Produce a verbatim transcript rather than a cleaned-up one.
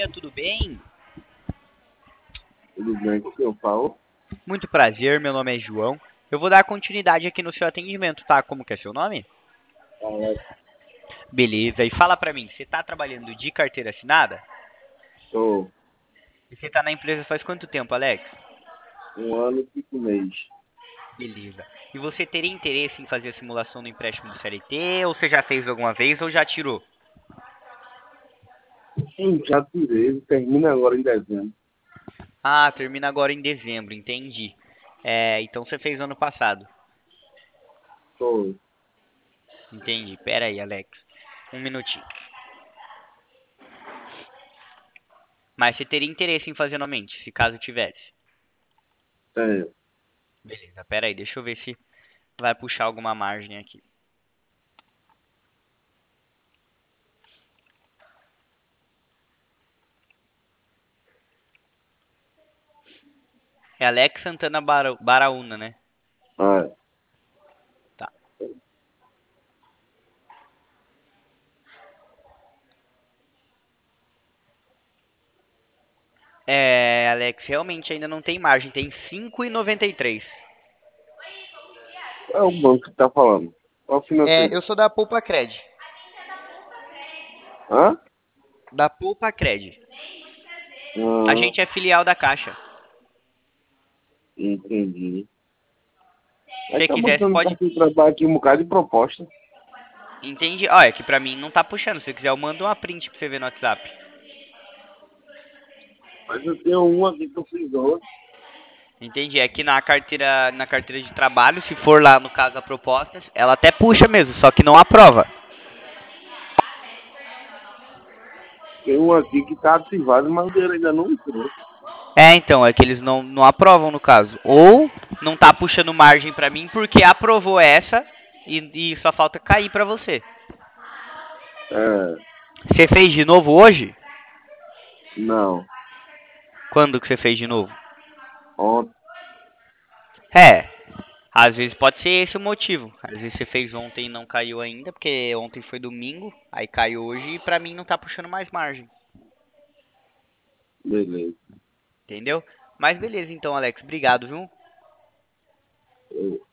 dia, tudo bem? Tudo bem com o que eu falo? Muito prazer, meu nome é João. Eu vou dar continuidade aqui no seu atendimento, tá? Como que é seu nome? Alex, Beleza, e fala pra mim, você tá trabalhando de carteira assinada? sou E você tá na empresa faz quanto tempo, Alex? um ano e cinco meses. Beleza. E você teria interesse em fazer a simulação do empréstimo do C L T, ou você já fez alguma vez ou já tirou? Sim, já tirei, termina agora em dezembro. Ah, termina agora em dezembro, entendi. É, então você fez ano passado. Sou. Entendi. Pera aí, Alex. Um minutinho. Mas você teria interesse em fazer novamente, se caso tivesse. É, Beleza, pera aí, deixa eu ver se vai puxar alguma margem aqui. É Alex Santana Bara- Baraúna, né? ah, Tá. É, Alex, realmente ainda não tem margem, tem cinco e noventa e três. é o banco que tá falando. Qual o É, financeiro? eu sou da Poupa Cred. Hã? Da Poupa Cred. A Ah, gente é filial da Caixa. entendi. Se Aí você tá quiser, você botando pode. para de trabalho aqui um bocado de proposta. Entendi. Olha, é que pra mim não tá puxando. Se você quiser, eu mando uma print pra você ver no WhatsApp. Mas eu tenho um aqui que eu fiz hoje. Entendi. É que na carteira, na carteira de trabalho, se for lá no caso a proposta, ela até puxa mesmo, só que não aprova. Tem um aqui que tá ativado, mas o dinheiro ainda não entrou. É, então, é que eles não, não aprovam no caso. Ou não tá puxando margem pra mim porque aprovou essa e, e só falta cair pra você. É, Você fez de novo hoje? não. Quando que você fez de novo? Ontem, É, às vezes pode ser esse o motivo. Às vezes você fez ontem e não caiu ainda, porque ontem foi domingo, aí caiu hoje e pra mim não tá puxando mais margem. beleza. Entendeu? Mas beleza então, Alex. Obrigado, viu? Eu-